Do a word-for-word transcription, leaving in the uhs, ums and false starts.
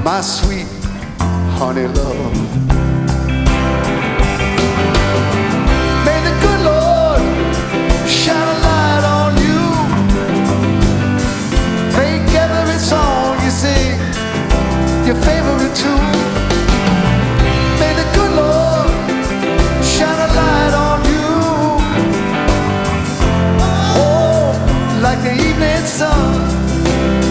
my sweet honey love. May the good Lord shine a light on you. Make every song you sing your favorite